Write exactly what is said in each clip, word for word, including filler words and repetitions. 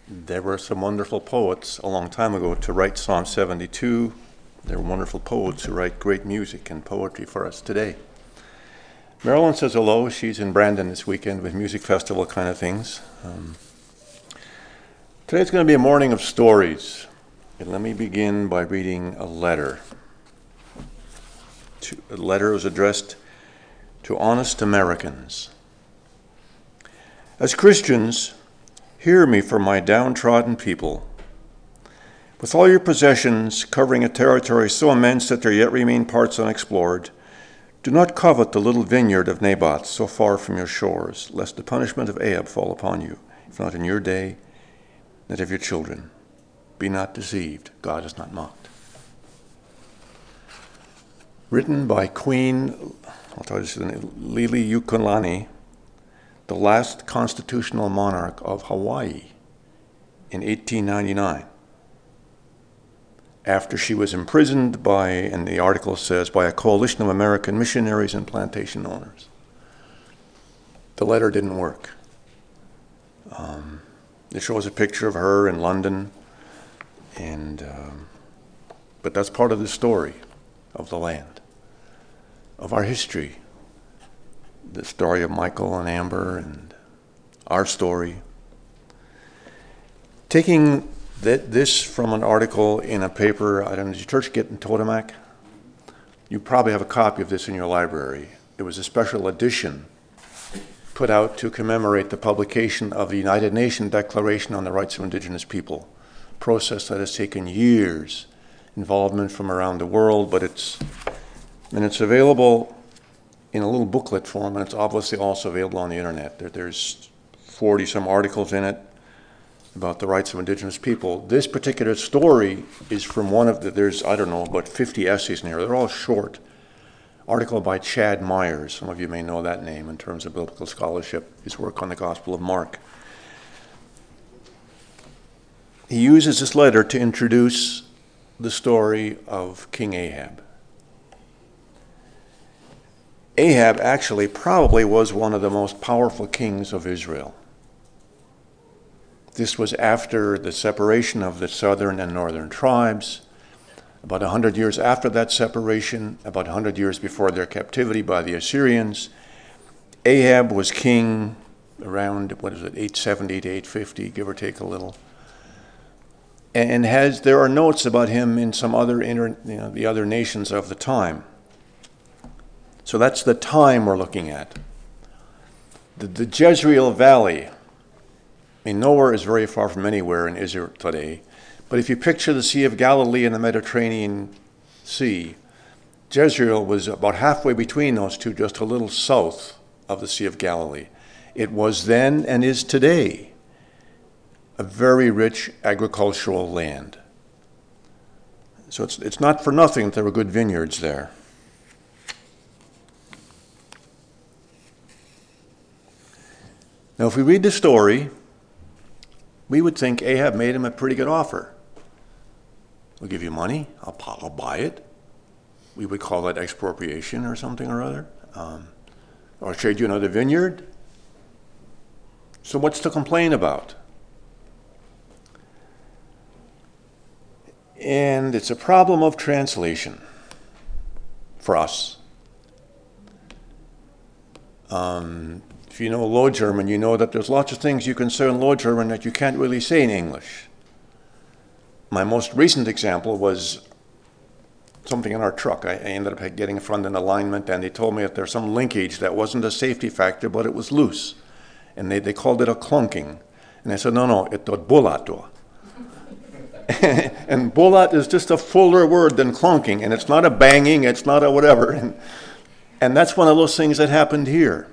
There were some wonderful poets a long time ago to write Psalm seventy-two. There are wonderful poets who write great music and poetry for us today. Marilyn says hello. She's in Brandon this weekend with music festival kind of things. Um, today's going to be a morning of stories. And let me begin by reading a letter. To, a letter was addressed to honest Americans. As Christians, hear me for my downtrodden people. With all your possessions covering a territory so immense that there yet remain parts unexplored, do not covet the little vineyard of Naboth so far from your shores, lest the punishment of Ahab fall upon you, if not in your day, that of your children. Be not deceived, God is not mocked. Written by Queen, I'll tell you this, Lili Ukulani, the last constitutional monarch of Hawaii in eighteen ninety-nine, after she was imprisoned by, and the article says, by a coalition of American missionaries and plantation owners. The letter didn't work. Um, it shows a picture of her in London, and um, but that's part of the story of the land, of our history. The story of Michael and Amber and our story. Taking that, this from an article in a paper, I don't know, did your church get in Totomac? You probably have a copy of this in your library. It was a special edition put out to commemorate the publication of the United Nations Declaration on the Rights of Indigenous People, a process that has taken years, involvement from around the world, but it's, and it's available in a little booklet form, and it's obviously also available on the internet. There, there's forty some articles in it about the rights of Indigenous people. This particular story is from one of the, there's, I don't know, about fifty essays in here. They're all short. Article by Chad Myers. Some of you may know that name in terms of biblical scholarship, his work on the Gospel of Mark. He uses this letter to introduce the story of King Ahab. Ahab actually probably was one of the most powerful kings of Israel. This was after the separation of the southern and northern tribes. About one hundred years after that separation, about one hundred years before their captivity by the Assyrians, Ahab was king around, what is it, eight seventy to eight fifty, give or take a little. And has there are notes about him in some other, inter, you know, the other nations of the time. So that's the time we're looking at. The, the Jezreel Valley, I mean, nowhere is very far from anywhere in Israel today, but if you picture the Sea of Galilee and the Mediterranean Sea, Jezreel was about halfway between those two, just a little south of the Sea of Galilee. It was then and is today a very rich agricultural land. So it's, it's not for nothing that there were good vineyards there. Now, if we read the story, we would think Ahab made him a pretty good offer. We'll give you money, I'll, I'll buy it. We would call that expropriation or something or other. Um, or trade you another vineyard. So what's to complain about? And it's a problem of translation for us. Um, If you know Low German, you know that there's lots of things you can say in Low German that you can't really say in English. My most recent example was something in our truck. I ended up getting in front of an alignment, and they told me that there's some linkage that wasn't a safety factor, but it was loose. And they, they called it a clunking. And I said, no, no, it's a bulato. And bulat is just a fuller word than clunking, and it's not a banging, it's not a whatever. And, and that's one of those things that happened here.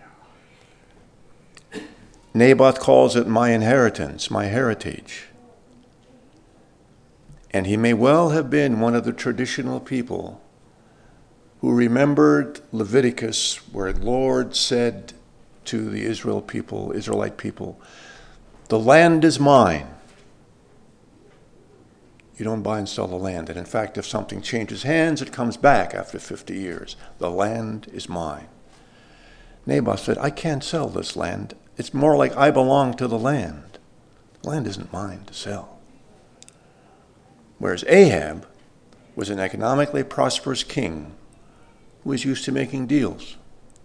Naboth calls it my inheritance, my heritage. And he may well have been one of the traditional people who remembered Leviticus, where the Lord said to the Israel people, Israelite people, the land is mine. You don't buy and sell the land. And in fact, if something changes hands, it comes back after fifty years. The land is mine. Naboth said, I can't sell this land. It's more like I belong to the land. Land isn't mine to sell. Whereas Ahab was an economically prosperous king who was used to making deals.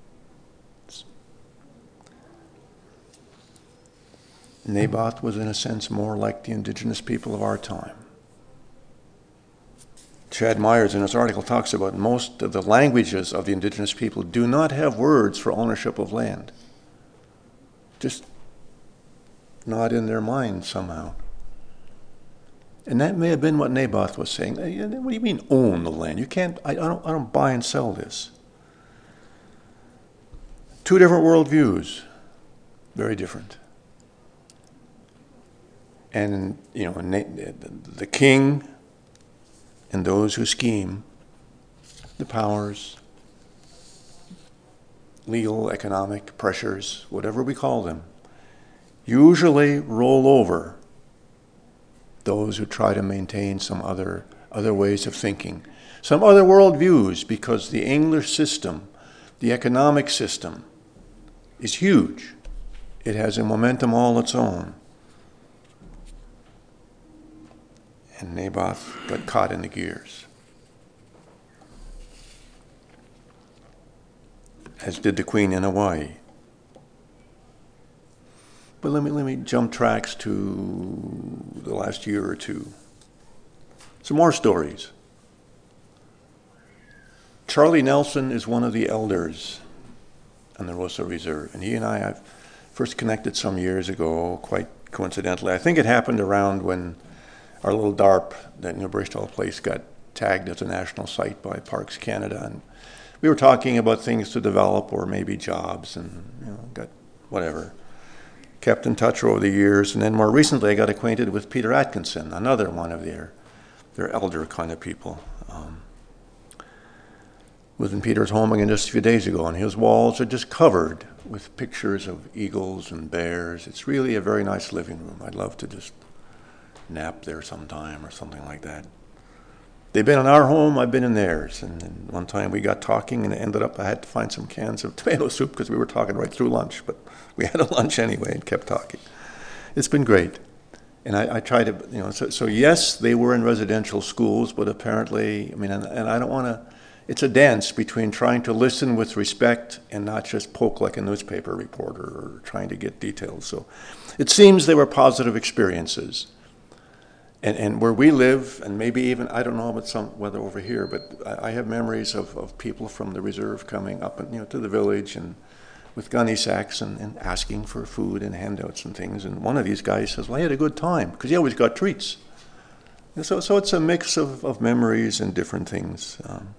Naboth was, in a sense, more like the indigenous people of our time. Chad Myers, in his article, talks about most of the languages of the indigenous people do not have words for ownership of land. Just not in their mind somehow. And that may have been what Naboth was saying. What do you mean own the land? You can't, I, I, don't, I don't buy and sell this. Two different worldviews, very different. And, you know, the king and those who scheme, the powers, legal, economic pressures, whatever we call them, usually roll over those who try to maintain some other, other ways of thinking, some other worldviews, because the English system, the economic system, is huge. It has a momentum all its own. And Naboth got caught in the gears, as did the queen in Hawaii. But let me, let me jump tracks to the last year or two. Some more stories. Charlie Nelson is one of the elders on the Rosa Reserve, and he and I have first connected some years ago, quite coincidentally. I think it happened around when our little D A R P, that New Bristol place, got tagged as a national site by Parks Canada, and we were talking about things to develop or maybe jobs, and you know, got whatever. Kept in touch over the years, and then more recently I got acquainted with Peter Atkinson, another one of their their elder kind of people. Um, was in Peter's home again just a few days ago, and his walls are just covered with pictures of eagles and bears. It's really a very nice living room. I'd love to just nap there sometime or something like that. They've been in our home, I've been in theirs. And, and one time we got talking, and it ended up I had to find some cans of tomato soup because we were talking right through lunch. But we had a lunch anyway and kept talking. It's been great. And I, I try to, you know, so, so yes, they were in residential schools, but apparently, I mean, and, and I don't want to, it's a dance between trying to listen with respect and not just poke like a newspaper reporter or trying to get details. So it seems they were positive experiences. And, and where we live, and maybe even, I don't know about some weather over here, but I, I have memories of, of people from the reserve coming up and, you know, to the village and with gunny sacks and, and asking for food and handouts and things. And one of these guys says, well, I had a good time, because he always got treats. And so, so it's a mix of, of memories and different things. Um,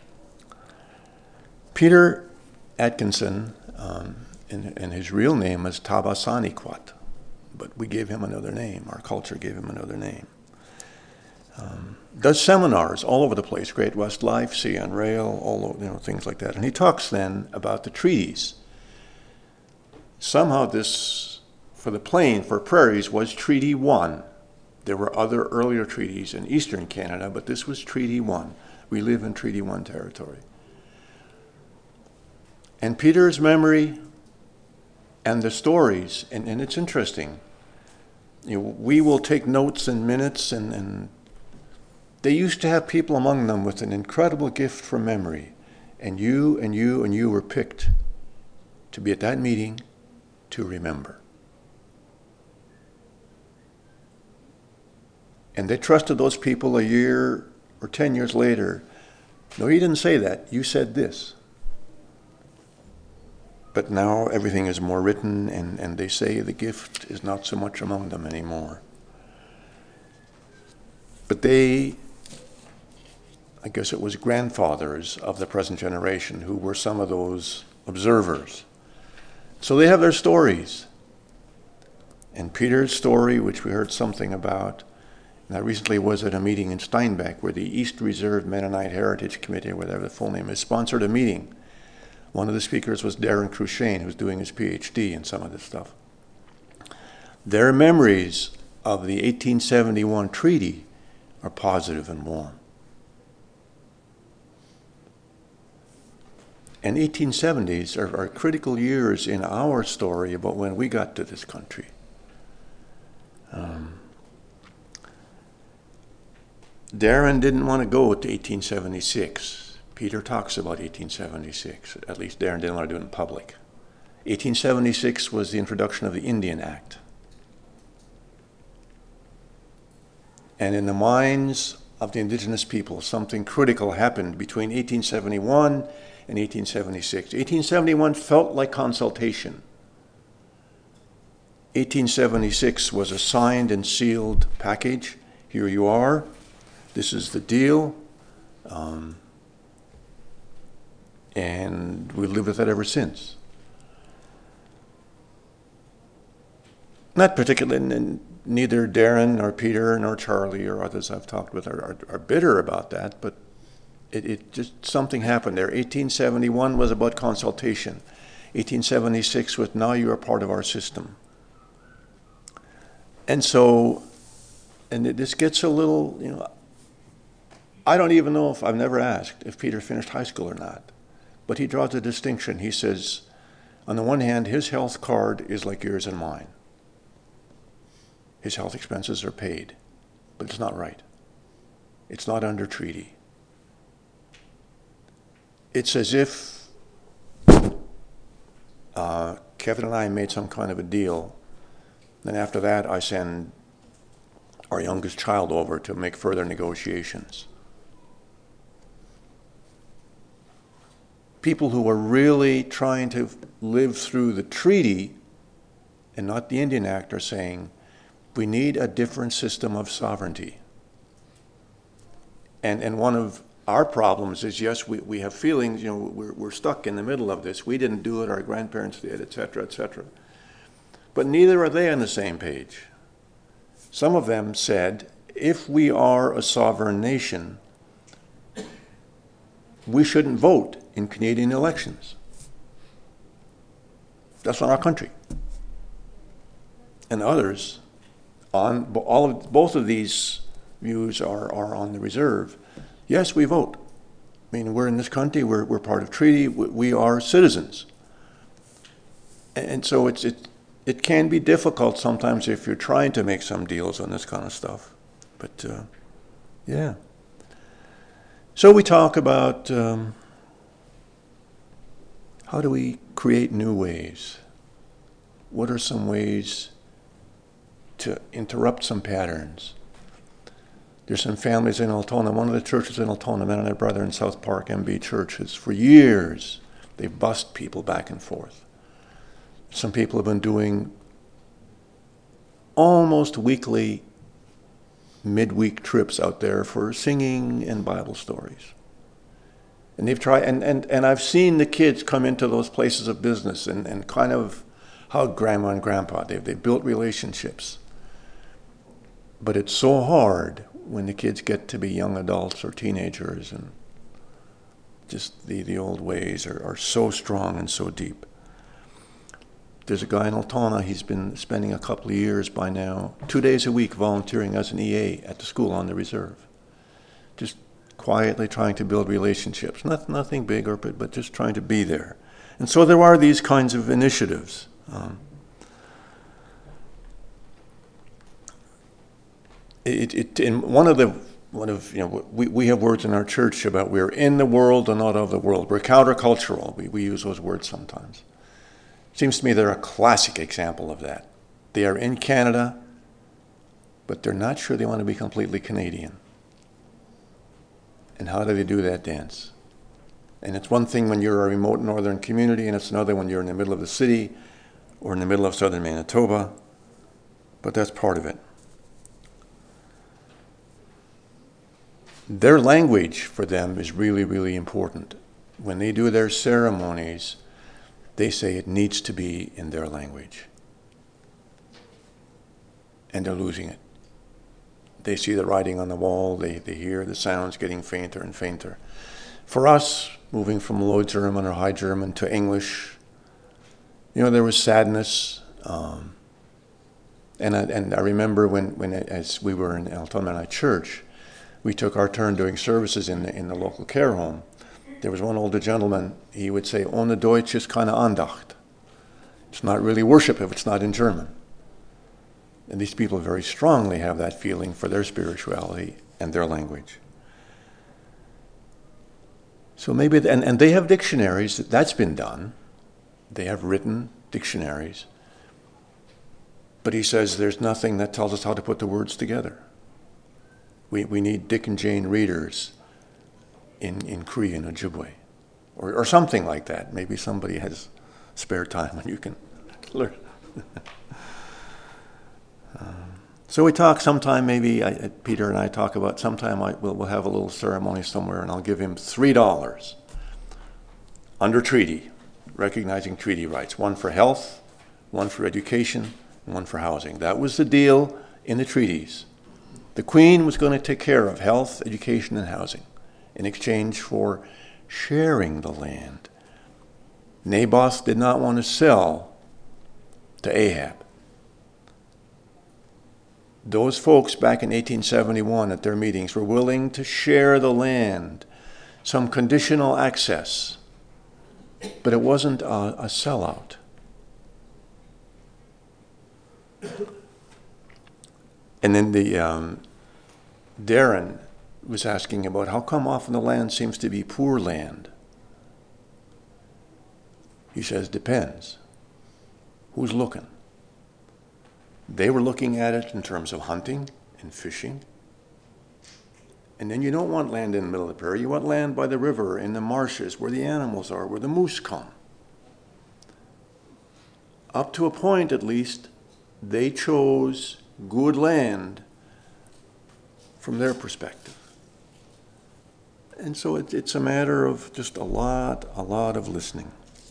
Peter Atkinson, um, and, and his real name is Tabasaniquat, but we gave him another name. Our culture gave him another name. Um, does seminars all over the place, Great West Life, Sea on Rail, all over, you know, things like that. And he talks then about the treaties. Somehow this, for the plain, for prairies, was Treaty One. There were other earlier treaties in eastern Canada, but this was Treaty One. We live in Treaty One territory. And Peter's memory and the stories, and, and it's interesting. You know, we will take notes and minutes, and, and they used to have people among them with an incredible gift for memory. And you and you and you were picked to be at that meeting to remember. And they trusted those people a year or ten years later. No, you didn't say that. You said this. But now everything is more written, and, and they say the gift is not so much among them anymore. But they, I guess it was grandfathers of the present generation who were some of those observers. So they have their stories. And Peter's story, which we heard something about, and I recently was at a meeting in Steinbach where the East Reserve Mennonite Heritage Committee, or whatever the full name is, sponsored a meeting. One of the speakers was Darren Crushane, who's doing his P H D in some of this stuff. Their memories of the eighteen seventy-one treaty are positive and warm. And eighteen seventies are, are critical years in our story about when we got to this country. Um, Darren didn't want to go to eighteen seventy-six. Peter talks about eighteen seventy-six. At least Darren didn't want to do it in public. eighteen seventy-six was the introduction of the Indian Act. And in the minds of the indigenous people, something critical happened between eighteen seventy-one and eighteen seventy-six. eighteen seventy-one felt like consultation. eighteen seventy-six was a signed and sealed package. Here you are. This is the deal. Um, and we lived with that ever since. Not particularly, and neither Darren nor Peter nor Charlie or others I've talked with are, are, are bitter about that, but it, it just, something happened there. eighteen seventy-one was about consultation. eighteen seventy-six was, now you are part of our system. And so, and it, this gets a little, you know, I don't even know if, I've never asked if Peter finished high school or not, but he draws a distinction. He says, on the one hand, his health card is like yours and mine. His health expenses are paid, but it's not right. It's not under treaty. It's as if uh, Kevin and I made some kind of a deal. Then after that, I send our youngest child over to make further negotiations. People who are really trying to live through the treaty and not the Indian Act are saying, we need a different system of sovereignty. And, and one of our problems is, yes, we, we have feelings, you know, we're, we're stuck in the middle of this. We didn't do it, our grandparents did, et cetera, et cetera. But neither are they on the same page. Some of them said, if we are a sovereign nation, we shouldn't vote in Canadian elections. That's not our country. And others, on all of both of these views are, are on the reserve. Yes, we vote. I mean, we're in this country, we're, we're part of treaty, we, we are citizens. And so it's, it, it can be difficult sometimes if you're trying to make some deals on this kind of stuff. But uh, yeah. So we talk about um, how do we create new ways? What are some ways to interrupt some patterns? There's some families in Altona. One of the churches in Altona, Mennonite Brethren in South Park, M B churches, for years, they've bussed people back and forth. Some people have been doing almost weekly midweek trips out there for singing and Bible stories. And they've tried, and, and, and I've seen the kids come into those places of business and, and kind of hug grandma and grandpa. They've, they've built relationships. But it's so hard when the kids get to be young adults or teenagers, and just the, the old ways are, are so strong and so deep. There's a guy in Altona, he's been spending a couple of years by now, two days a week volunteering as an E A at the school on the reserve. Just quietly trying to build relationships. Not, nothing big, or but just trying to be there. And so there are these kinds of initiatives. Um, it, it, in one of the, one of, you know, we, we have words in our church about we're in the world and not of the world. We're countercultural. We, we use those words sometimes. Seems to me they're a classic example of that. They are in Canada, but they're not sure they want to be completely Canadian. And how do they do that dance? And it's one thing when you're a remote northern community, and it's another when you're in the middle of the city or in the middle of southern Manitoba, but that's part of it. Their language for them is really, really important. When they do their ceremonies, they say it needs to be in their language. And they're losing it. They see the writing on the wall, they, they hear the sounds getting fainter and fainter. For us, moving from Low German or High German to English, you know, there was sadness. Um, and, I, and I remember when, when as we were in Altona Mennonite Church, we took our turn doing services in the, in the local care home. There was one older gentleman, he would say, ohne Deutsch ist keine Andacht. It's not really worship if it's not in German. And these people very strongly have that feeling for their spirituality and their language. So maybe, and, and they have dictionaries, that's been done. They have written dictionaries. But he says there's nothing that tells us how to put the words together. We, we need Dick and Jane readers in, in Cree and Ojibwe, or, or something like that. Maybe somebody has spare time and you can learn. um, so we talk sometime, maybe I, Peter and I talk about sometime I, we'll, we'll have a little ceremony somewhere and I'll give him three dollars under treaty, recognizing treaty rights. One for health, one for education, and one for housing. That was the deal in the treaties. The Queen was going to take care of health, education, and housing in exchange for sharing the land. Naboth did not want to sell to Ahab. Those folks back in eighteen seventy-one at their meetings were willing to share the land, some conditional access, but it wasn't a, a sellout. And then the um, Darren was asking about how come often the land seems to be poor land. He says, depends. Who's looking? They were looking at it in terms of hunting and fishing. And then you don't want land in the middle of the prairie. You want land by the river, in the marshes, where the animals are, where the moose come. Up to a point, at least, they chose good land from their perspective. And so it, it's a matter of just a lot, a lot of listening.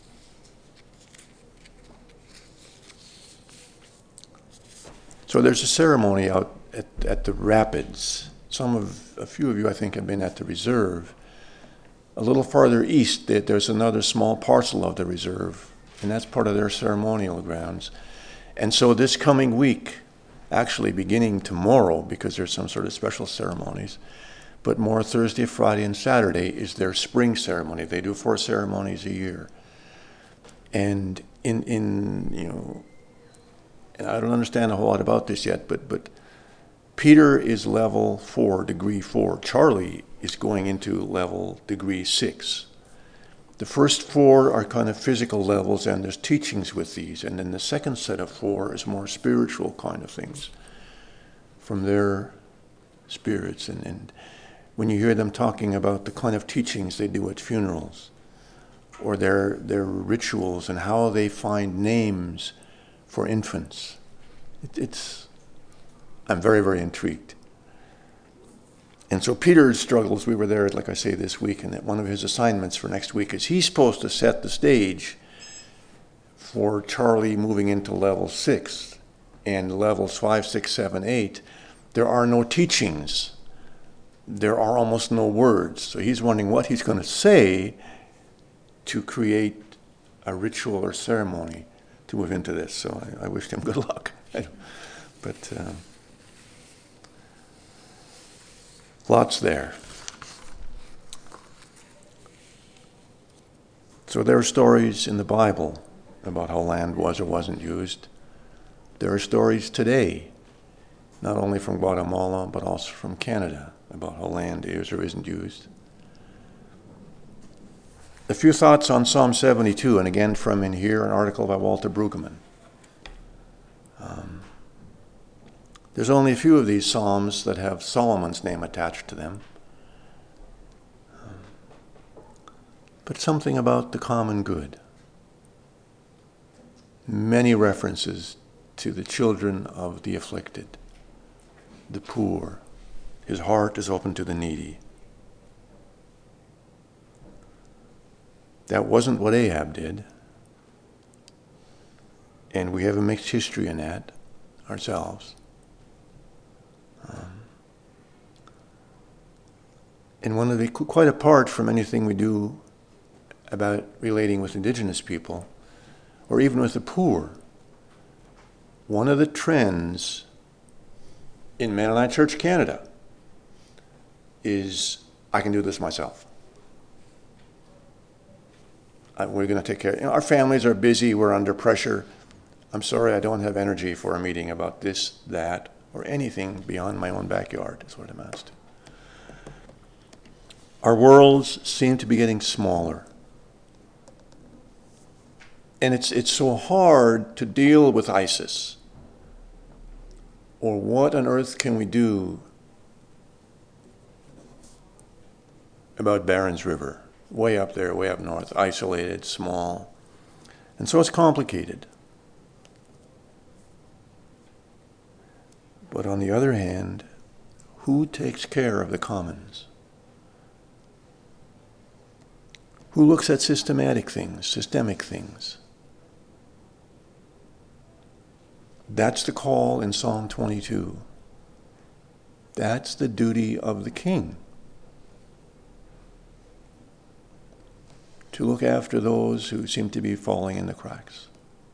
So there's a ceremony out at, at the Rapids. Some of, a few of you, I think, have been at the reserve. A little farther east, there's another small parcel of the reserve, and that's part of their ceremonial grounds. And so this coming week, actually beginning tomorrow, because there's some sort of special ceremonies, but more Thursday, Friday, and Saturday is their spring ceremony. They do four ceremonies a year. And in, in you know, and I don't understand a whole lot about this yet, but but Peter is level four, degree four. Charlie is going into level degree six. The first four are kind of physical levels, and there's teachings with these. And then the second set of four is more spiritual kind of things from their spirits. And, and when you hear them talking about the kind of teachings they do at funerals, or their their rituals and how they find names for infants, it, it's, I'm very, very intrigued. And so Peter struggles. We were there, like I say, this week, and that one of his assignments for next week is he's supposed to set the stage for Charlie moving into level six. And levels five, six, seven, eight, there are no teachings. There are almost no words. So he's wondering what he's going to say to create a ritual or ceremony to move into this. So I, I wish him good luck. But uh, lots there. So there are stories in the Bible about how land was or wasn't used. There are stories today, not only from Guatemala, but also from Canada, about how land is or isn't used. A few thoughts on Psalm seventy-two, and again from in here, an article by Walter Brueggemann. Um, there's only a few of these psalms that have Solomon's name attached to them. Um, but something about the common good. Many references to the children of the afflicted, the poor. His heart is open to the needy. That wasn't what Ahab did. And we have a mixed history in that ourselves. Um, and one of the, quite apart from anything we do about relating with indigenous people, or even with the poor, one of the trends in Mennonite Church Canada is, I can do this myself. I, we're going to take care. You know, our families are busy. We're under pressure. I'm sorry I don't have energy for a meeting about this, that, or anything beyond my own backyard, is what it amounts to. Our worlds seem to be getting smaller. And it's, it's so hard to deal with ISIS. Or what on earth can we do about Barents River? Way up there, way up north, isolated, small. And so it's complicated. But on the other hand, who takes care of the commons? Who looks at systematic things, systemic things? That's the call in Psalm twenty-two. That's the duty of the king. To look after those who seem to be falling in the cracks.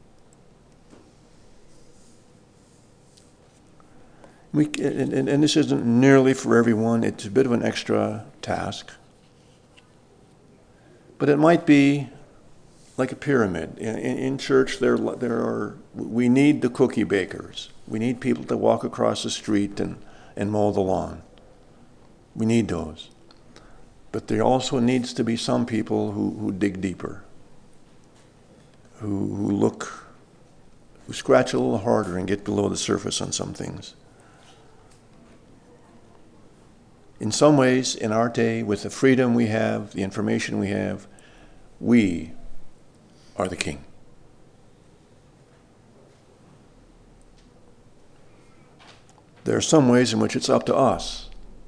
We, and, and, and this isn't nearly for everyone. It's a bit of an extra task. But it might be like a pyramid. In, in, in church, there, there are, we need the cookie bakers. We need people to walk across the street and, and mow the lawn. We need those. But there also needs to be some people who, who dig deeper, who, who look, who scratch a little harder and get below the surface on some things. In some ways, in our day, with the freedom we have, the information we have, we are the king. There are some ways in which it's up to us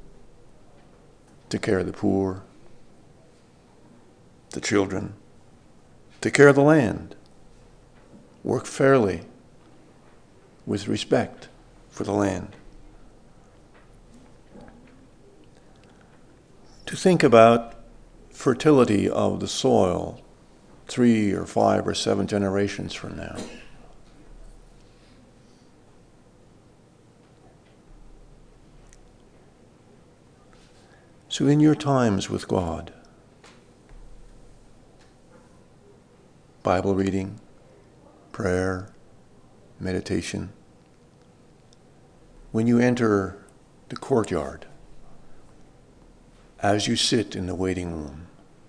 to care of the poor, the children, to care of the land, work fairly, with respect for the land. To think about fertility of the soil three or five or seven generations from now. So in your times with God, Bible reading, prayer, meditation, when you enter the courtyard, as you sit in the waiting room,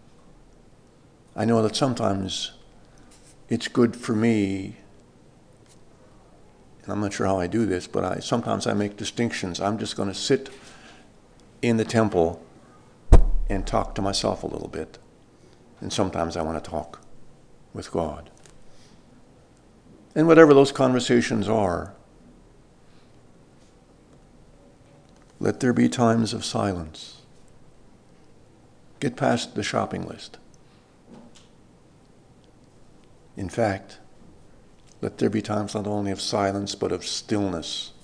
I know that sometimes it's good for me, and I'm not sure how I do this, but I sometimes I make distinctions. I'm just going to sit in the temple and talk to myself a little bit. And sometimes I want to talk with God. And whatever those conversations are, let there be times of silence. Get past the shopping list. In fact, let there be times not only of silence, but of stillness.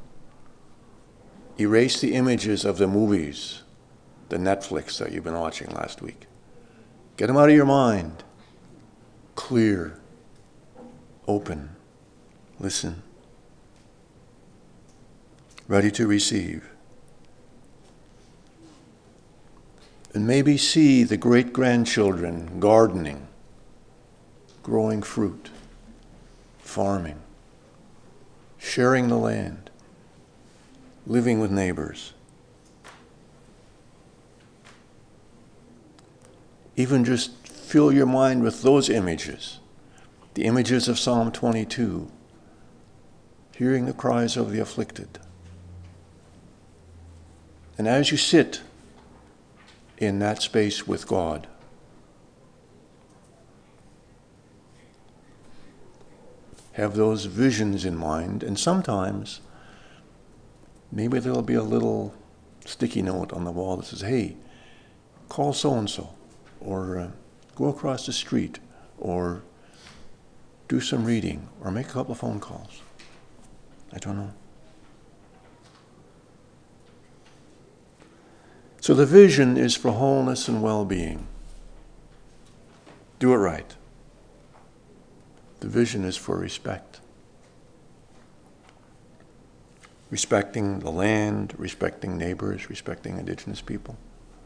Erase the images of the movies, the Netflix that you've been watching last week. Get them out of your mind. Clear, open, listen, ready to receive. And maybe see the great-grandchildren gardening, growing fruit, farming, sharing the land, living with neighbors. Even just fill your mind with those images, the images of Psalm twenty-two, hearing the cries of the afflicted. And as you sit in that space with God, have those visions in mind, and sometimes maybe there'll be a little sticky note on the wall that says, hey, call so-and-so, or uh, go across the street, or do some reading, or make a couple of phone calls. I don't know. So the vision is for wholeness and well-being. Do it right. The vision is for respect. Respecting the land, respecting neighbors, respecting indigenous people.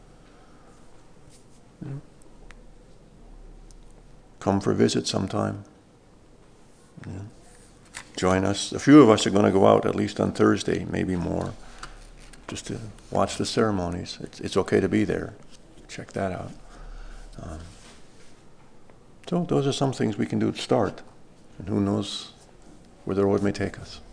Yeah. Come for a visit sometime. Yeah. join us. A few of us are going to go out at least on Thursday, maybe more, just to watch the ceremonies. It's, it's okay to be there. Check that out. Um, so those are some things we can do to start, and who knows where the Lord may take us.